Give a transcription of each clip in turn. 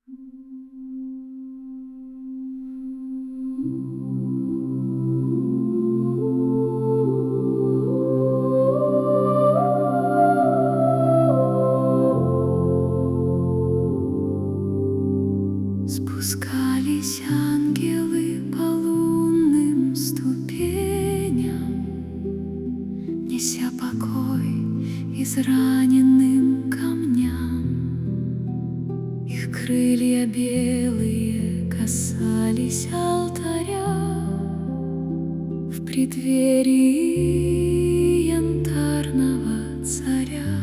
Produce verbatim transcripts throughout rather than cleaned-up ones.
Спускались ангелы по лунным ступеням, неся покой израненным камням. Их крылья белые касались алтаря в преддверии янтарного царя.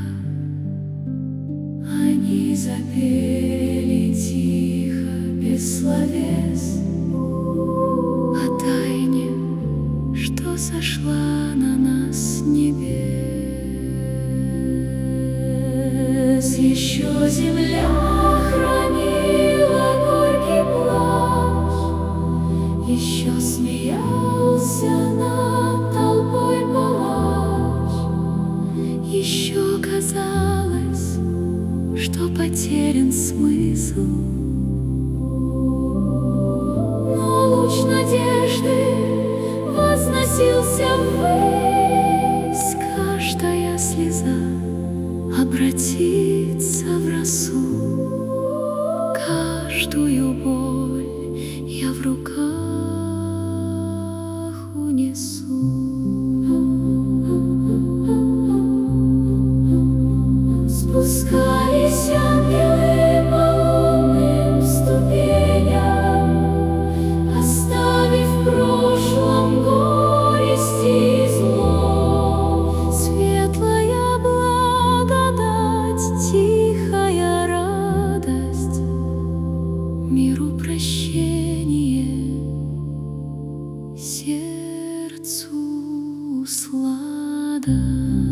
Они запели тихо, без словес, о тайне, что сошла на нас с небес. Еще земля хранила горький плач, еще смеялся над толпой палач, еще казалось, что потерян смысл. Но луч надежды возносился ввысь, каждая слеза обратится в росу, каждую боль я в руках унесу. Спускались ангелы по лунным ступеням, оставив в прошлом горесть и зло. Светлая благодать, тихая радость, миру прощение, сердцу сладость.